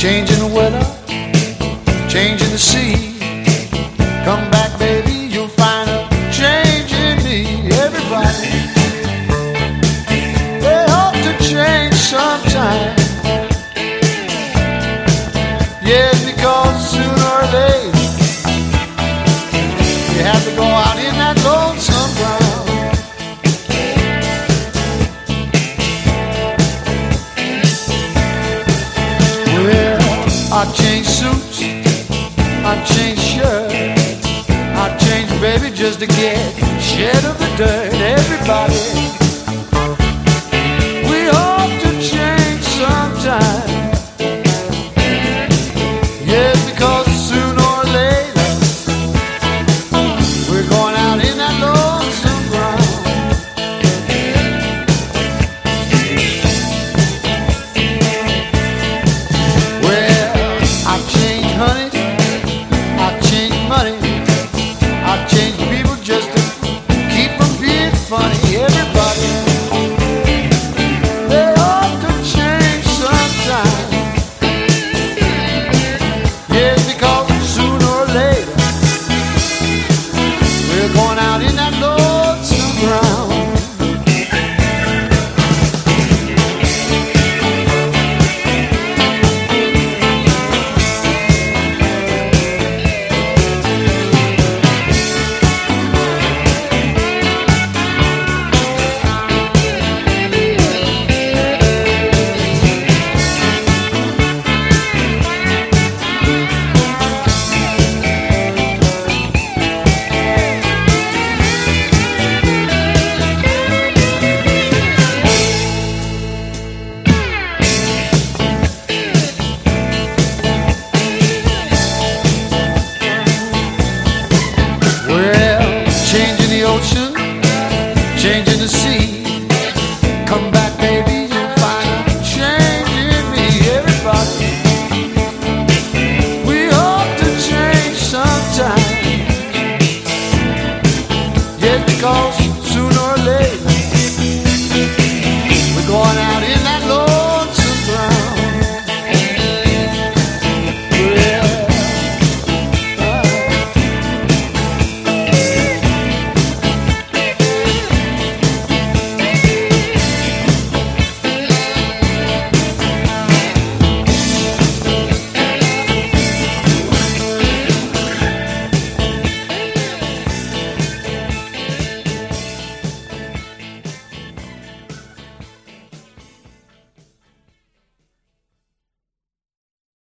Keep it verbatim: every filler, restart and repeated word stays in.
changing the weather, changing the sea. Come back, baby, you'll find a change in me. Everybody, they hope to change sometime. Yes, because sooner or later you have to go out in that lonesome ground. Well, I change suits, I change shirts, I change, baby, just to get shed of the dirt. Everybody